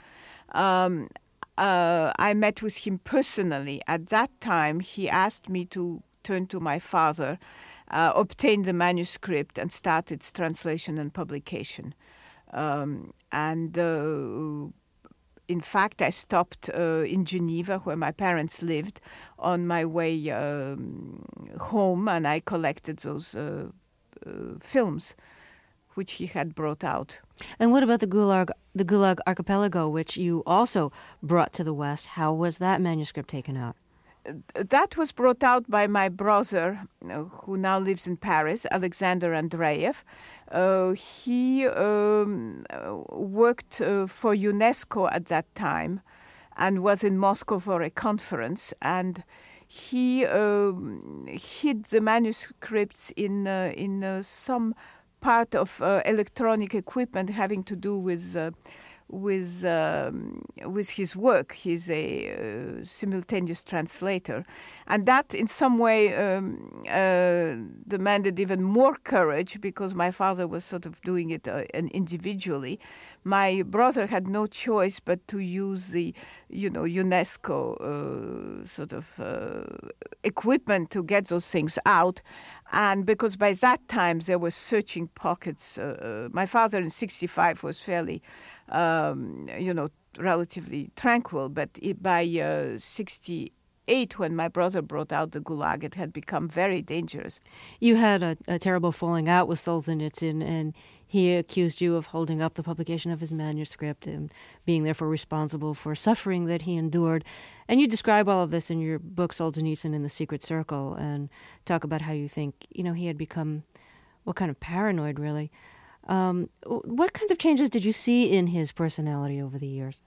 Um, uh, I met with him personally. At that time, he asked me to turn to my father, uh, obtain the manuscript, and start its translation and publication. Um, and uh, in fact, I stopped uh, in Geneva, where my parents lived, on my way um, home, and I collected those uh, uh, films, which he had brought out. And what about the Gulag, the Gulag Archipelago, which you also brought to the West? How was that manuscript taken out? That was brought out by my brother, uh, who now lives in Paris, Alexander Andreev. Uh, he um, worked uh, for UNESCO at that time and was in Moscow for a conference. And he uh, hid the manuscripts in, uh, in uh, some part of uh, electronic equipment having to do with uh, with um, with his work. He's a uh, simultaneous translator, and that in some way um, uh, demanded even more courage, because my father was sort of doing it uh, individually. My brother had no choice but to use the, you know, UNESCO uh, sort of uh, equipment to get those things out. And because by that time there were searching pockets. Uh, my father in sixty-five was fairly, um, you know, relatively tranquil, but it, by uh, sixty-eight, when my brother brought out the Gulag, it had become very dangerous. You had a, a terrible falling out with Solzhenitsyn, and he accused you of holding up the publication of his manuscript and being therefore responsible for suffering that he endured. And you describe all of this in your book, Solzhenitsyn in the Secret Circle, and talk about how you think, you know, he had become, what kind of paranoid, really. Um, what kinds of changes did you see in his personality over the years?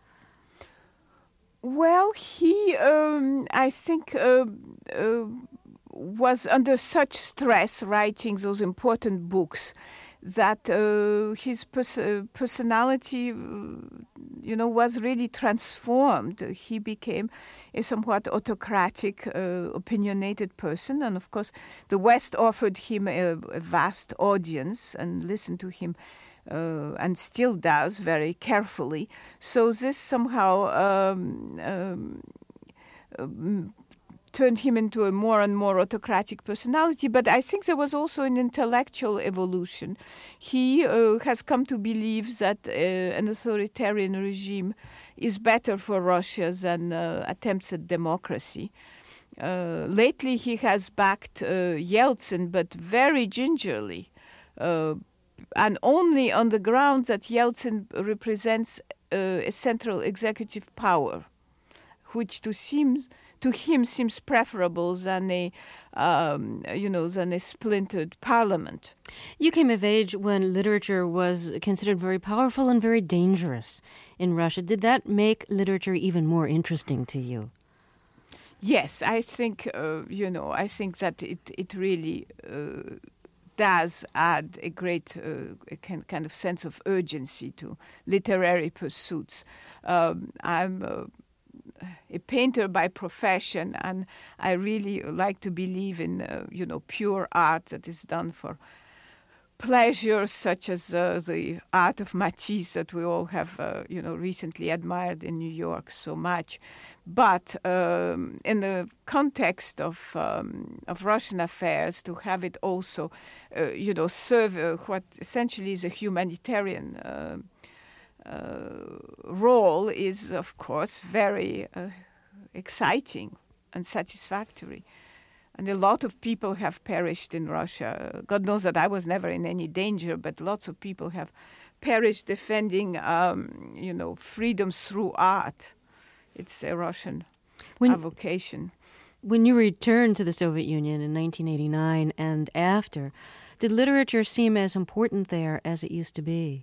Well, he, um, I think, uh, uh, was under such stress writing those important books that uh, his pers- uh, personality, you know, was really transformed. He became a somewhat autocratic, uh, opinionated person. And of course, the West offered him a, a vast audience and listened to him, uh, and still does, very carefully. So this somehow um, um, um, turned him into a more and more autocratic personality. But I think there was also an intellectual evolution. He uh, has come to believe that uh, an authoritarian regime is better for Russia than uh, attempts at democracy. Uh, lately, he has backed uh, Yeltsin, but very gingerly, uh, and only on the grounds that Yeltsin represents uh, a central executive power, which to seems to him seems preferable than a, um, you know, than a splintered parliament. You came of age when literature was considered very powerful and very dangerous in Russia. Did that make literature even more interesting to you? Yes, I think, uh, you know, I think that it, it really uh, does add a great uh, a kind of sense of urgency to literary pursuits. Um, I'm uh, a painter by profession, and I really like to believe in, uh, you know, pure art that is done for pleasure, such as uh, the art of Matisse that we all have, uh, you know, recently admired in New York so much. But um, in the context of um, of Russian affairs, to have it also, uh, you know, serve uh, what essentially is a humanitarian Uh, Uh, role is, of course, very uh, exciting and satisfactory. And a lot of people have perished in Russia. God knows that I was never in any danger, but lots of people have perished defending, um, you know, freedom through art. It's a Russian when, vocation. When you returned to the Soviet Union in nineteen eighty-nine and after, did literature seem as important there as it used to be?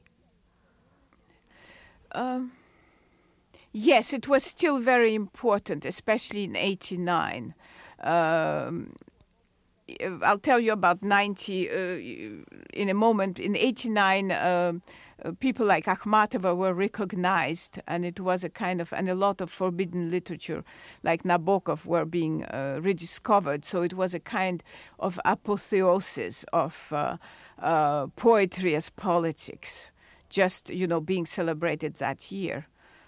Um, yes, it was still very important, especially in eighty-nine. Um, I'll tell you about ninety uh, in a moment. In eighty-nine, uh, uh, people like Akhmatova were recognized, and it was a kind of, and a lot of forbidden literature like Nabokov were being uh, rediscovered. So it was a kind of apotheosis of uh, uh, poetry as politics, just, you know, being celebrated that year.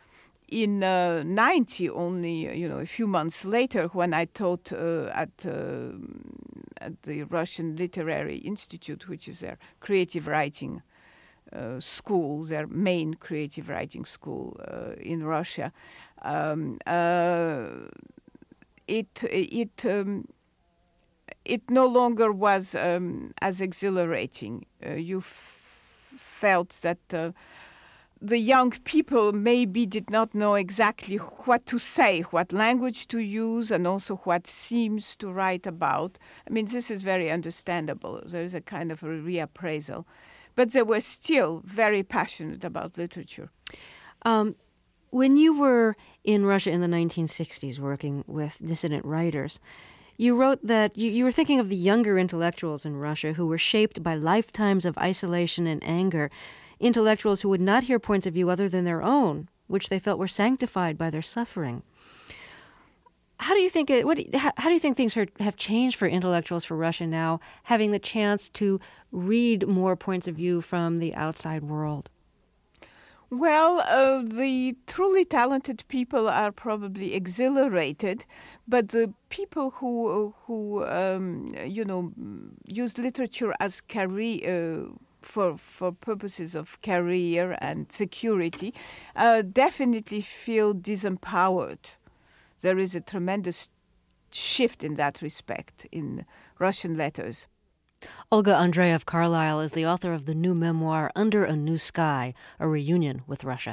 in uh, ninety, only you know a few months later, when I taught uh, at uh, at the Russian Literary Institute, which is their creative writing uh, school, their main creative writing school uh, in Russia, um, uh, it it um, it no longer was um, as exhilarating. Uh, you f- felt that. Uh, The young people maybe did not know exactly what to say, what language to use, and also what themes to write about. I mean, this is very understandable. There is a kind of a reappraisal. But they were still very passionate about literature. Um, when you were in Russia in the nineteen sixties working with dissident writers, you wrote that you, you were thinking of the younger intellectuals in Russia who were shaped by lifetimes of isolation and anger, intellectuals who would not hear points of view other than their own, which they felt were sanctified by their suffering. How do you think it, what do you, how, how do you think things are, have changed for intellectuals for Russia now, having the chance to read more points of view from the outside world? Well, uh, the truly talented people are probably exhilarated, but the people who who um, you know use literature as career. Uh, For, for purposes of career and security, uh, definitely feel disempowered. There is a tremendous shift in that respect in Russian letters. Olga Andreev-Carlyle is the author of the new memoir, Under a New Sky, a reunion with Russia.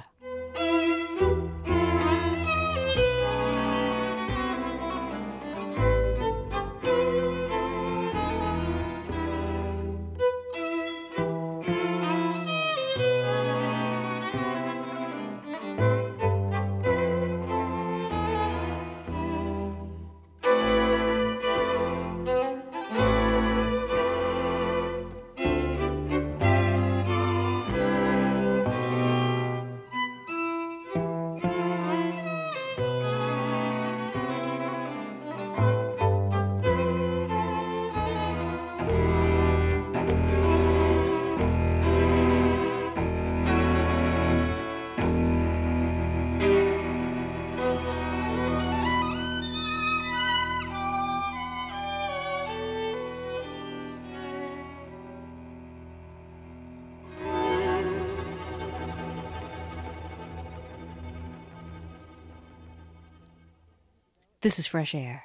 This is Fresh Air.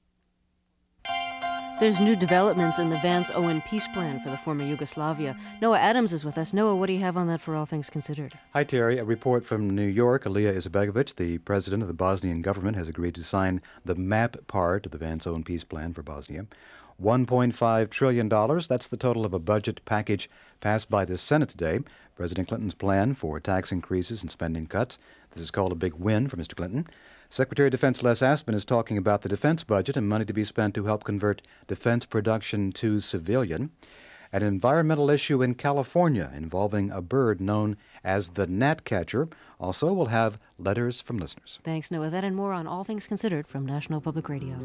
There's new developments in the Vance-Owen peace plan for the former Yugoslavia. Noah Adams is with us. Noah, what do you have on that for All Things Considered? Hi, Terry. A report from New York. Alija Izetbegovic, the president of the Bosnian government, has agreed to sign the MAP part of the Vance-Owen peace plan for Bosnia. one point five trillion dollars, that's the total of a budget package passed by the Senate today. President Clinton's plan for tax increases and spending cuts. This is called a big win for Mister Clinton. Secretary of Defense Les Aspin is talking about the defense budget and money to be spent to help convert defense production to civilian. An environmental issue in California involving a bird known as the gnatcatcher also will have letters from listeners. Thanks, Noah. That and more on All Things Considered from National Public Radio.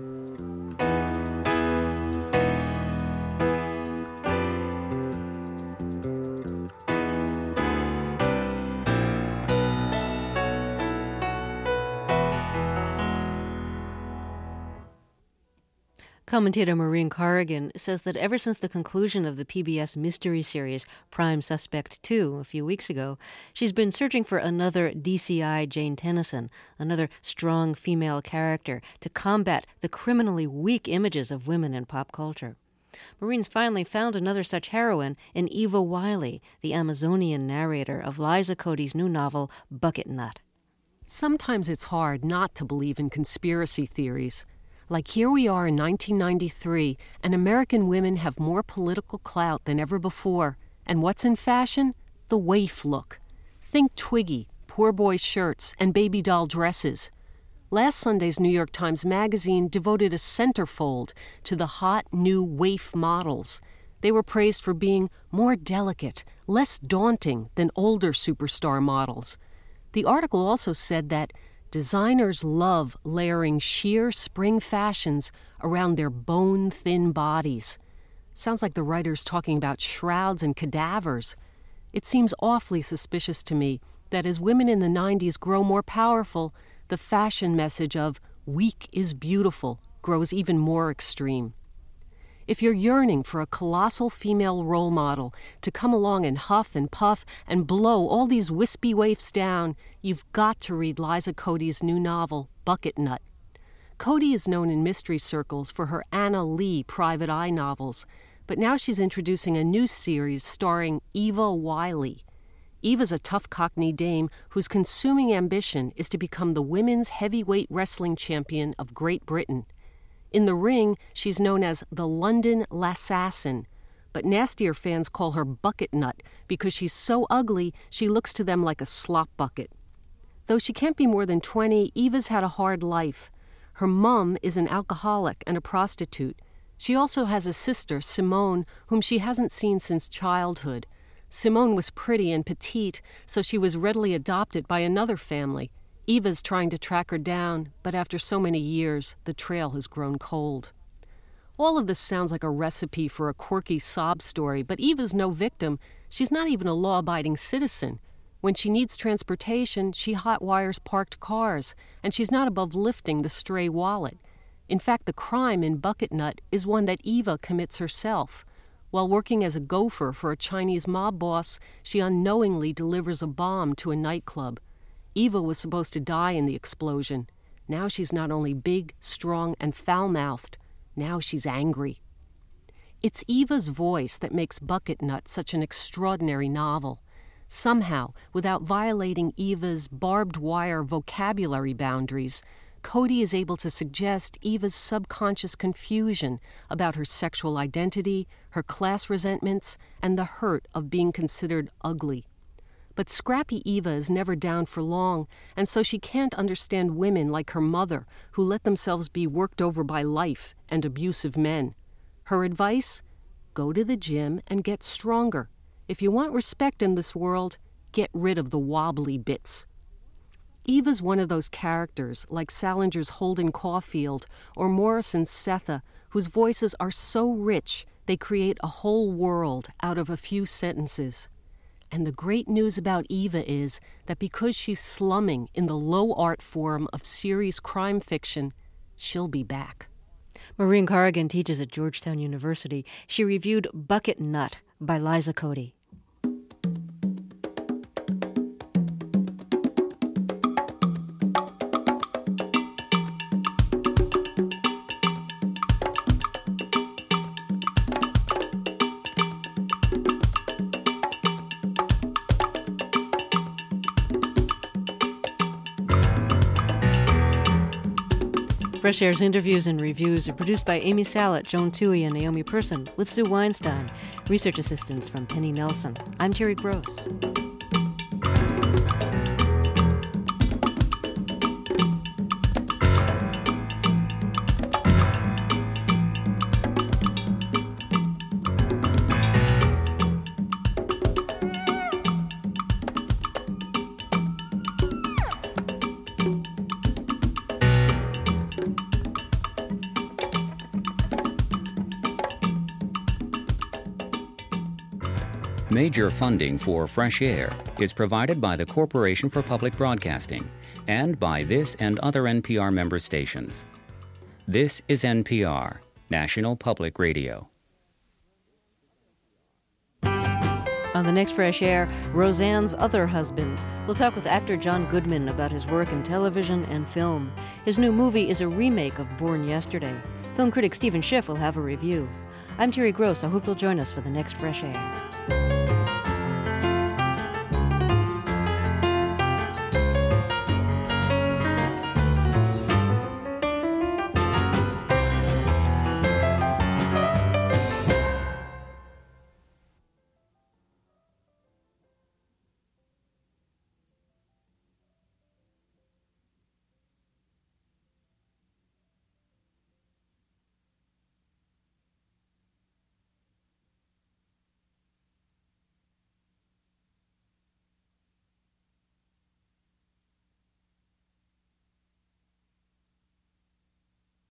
Commentator Maureen Corrigan says that ever since the conclusion of the P B S mystery series Prime Suspect two a few weeks ago, she's been searching for another D C I Jane Tennyson, another strong female character, to combat the criminally weak images of women in pop culture. Maureen's finally found another such heroine in Eva Wiley, the Amazonian narrator of Liza Cody's new novel, Bucket Nut. Sometimes it's hard not to believe in conspiracy theories. Like here we are in nineteen ninety-three, and American women have more political clout than ever before. And what's in fashion? The waif look. Think Twiggy, poor boy shirts, and baby doll dresses. Last Sunday's New York Times Magazine devoted a centerfold to the hot new waif models. They were praised for being more delicate, less daunting than older superstar models. The article also said that designers love layering sheer spring fashions around their bone-thin bodies. Sounds like the writer's talking about shrouds and cadavers. It seems awfully suspicious to me that as women in the nineties grow more powerful, the fashion message of weak is beautiful grows even more extreme. If you're yearning for a colossal female role model to come along and huff and puff and blow all these wispy waifs down, you've got to read Liza Cody's new novel, Bucket Nut. Cody is known in mystery circles for her Anna Lee private eye novels, but now she's introducing a new series starring Eva Wiley. Eva's a tough Cockney dame whose consuming ambition is to become the women's heavyweight wrestling champion of Great Britain. In the ring, she's known as the London Lassassin, but nastier fans call her Bucket Nut because she's so ugly she looks to them like a slop bucket. Though she can't be more than twenty, Eva's had a hard life. Her mum is an alcoholic and a prostitute. She also has a sister, Simone, whom she hasn't seen since childhood. Simone was pretty and petite, so she was readily adopted by another family. Eva's trying to track her down, but after so many years, the trail has grown cold. All of this sounds like a recipe for a quirky sob story, but Eva's no victim. She's not even a law-abiding citizen. When she needs transportation, she hotwires parked cars, and she's not above lifting the stray wallet. In fact, the crime in Bucket Nut is one that Eva commits herself. While working as a gopher for a Chinese mob boss, she unknowingly delivers a bomb to a nightclub. Eva was supposed to die in the explosion. Now she's not only big, strong, and foul-mouthed, now she's angry. It's Eva's voice that makes Bucket Nut such an extraordinary novel. Somehow, without violating Eva's barbed wire vocabulary boundaries, Cody is able to suggest Eva's subconscious confusion about her sexual identity, her class resentments, and the hurt of being considered ugly. But scrappy Eva is never down for long, and so she can't understand women like her mother, who let themselves be worked over by life and abusive men. Her advice? Go to the gym and get stronger. If you want respect in this world, get rid of the wobbly bits. Eva's one of those characters, like Salinger's Holden Caulfield or Morrison's Setha, whose voices are so rich they create a whole world out of a few sentences. And the great news about Eva is that because she's slumming in the low art form of series crime fiction, she'll be back. Maureen Corrigan teaches at Georgetown University. She reviewed Bucket Nut by Liza Cody. Fresh Air's interviews and reviews are produced by Amy Salet, Joan Toohey, and Naomi Person, with Sue Weinstein. Research assistance from Penny Nelson. I'm Terry Gross. Major funding for Fresh Air is provided by the Corporation for Public Broadcasting and by this and other N P R member stations. This is N P R, National Public Radio. On the next Fresh Air, Roseanne's other husband. We'll talk with actor John Goodman about his work in television and film. His new movie is a remake of Born Yesterday. Film critic Stephen Schiff will have a review. I'm Terry Gross. I hope you'll join us for the next Fresh Air.